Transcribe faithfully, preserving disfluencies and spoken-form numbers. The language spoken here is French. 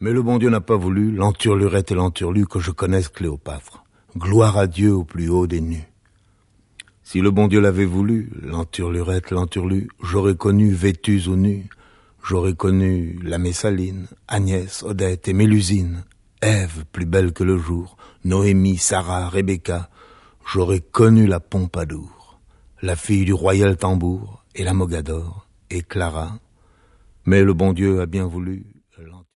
Mais le bon Dieu n'a pas voulu, l'enturlurette et l'enturlu, que je connaisse Cléopâtre. Gloire à Dieu au plus haut des nus. Si le bon Dieu l'avait voulu, l'enturlurette, l'enturlu, j'aurais connu Vétus ou nu, j'aurais connu la Messaline, Agnès, Odette et Mélusine, Ève, plus belle que le jour, Noémie, Sarah, Rebecca, j'aurais connu la Pompadour, la fille du royal tambour, et la Mogador, et Clara. Mais le bon Dieu a bien voulu